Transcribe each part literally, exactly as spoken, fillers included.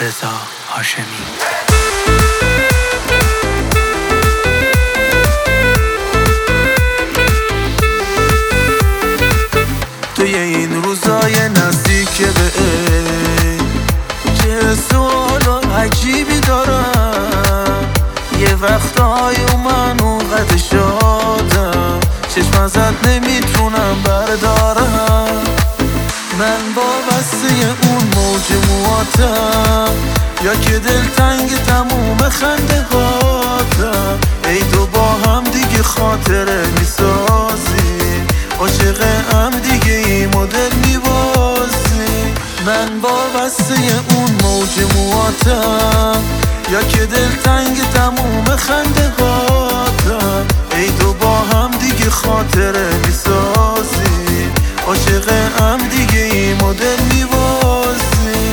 رضا هاشمی. توی این روزای نزدیک به عید چه سوال عجیبی دارم، یه وقتای من اونقدر شادم چشم ازت نمیتونم بردارم. من وابسته اون موج مواتم، یا که دلتنگ تموم خنده هاتم. ای تو با هم دیگه خاطره میسازی، عاشقم دیگه این مدل میبازی. من وابسته اون موج مواتم، یا که دلتنگ تموم خنده هاتم. ای تو با هم دیگه خاطره میسازی، عاشقم دیگه این مدل میبازی.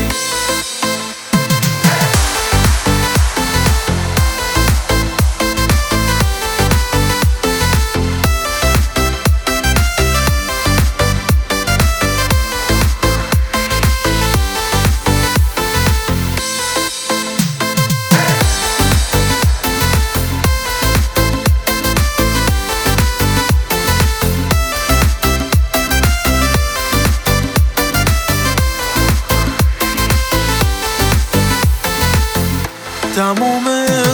تموم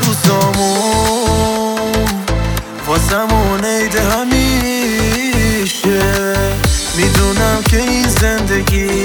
روزامون واسمون عید همیشه، میدونم که این زندگی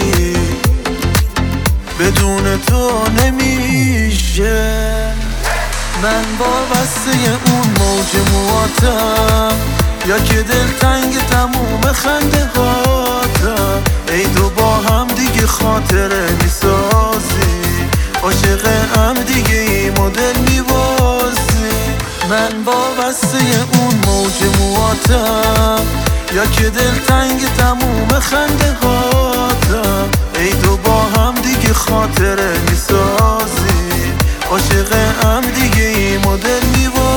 بدون تو نمیشه. من وابسته اون موج مواتم، یا که دلتنگ تموم خنده هاتم. ای تو با هم دیگه خاطره میسازی، عاشقم دیگه این مدل میبازی. من وابسته اون موج مواتم، یا که دلتنگ تموم خنده هاتم. ای تو با هم دیگه خاطره میسازی، عاشقم دیگه این مدل میبازی.